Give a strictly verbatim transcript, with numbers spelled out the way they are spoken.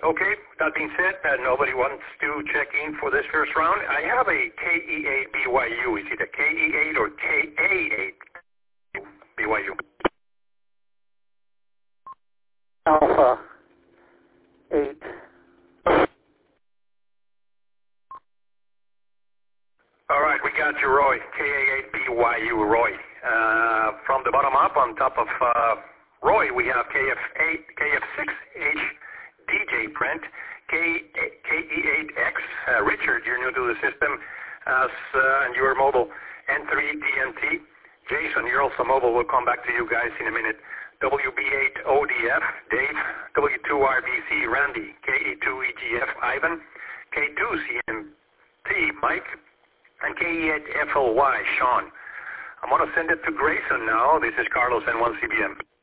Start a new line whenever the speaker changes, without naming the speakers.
Okay, that being said, uh, nobody wants to check in for this first round. I have a K E eight B Y U. Is it a K E eight or K A eight B Y U?
Alpha eight.
All right, we got you, Roy. K A eight B Y U, Roy. Uh, from the bottom up, on top of uh, Roy, we have K F eight, K F six H D J Brent, K E eight X. Uh, Richard, you're new to the system, as uh, and you're mobile. N three D N T. Jason, you're also mobile. We'll come back to you guys in a minute. W B eight O D F, Dave. W two R B C, Randy. K E two E G F, Ivan. K two C M T, Mike. And K E eight F L Y, Sean. I'm going to send it to Grayson now. This is Carlos N one C B M.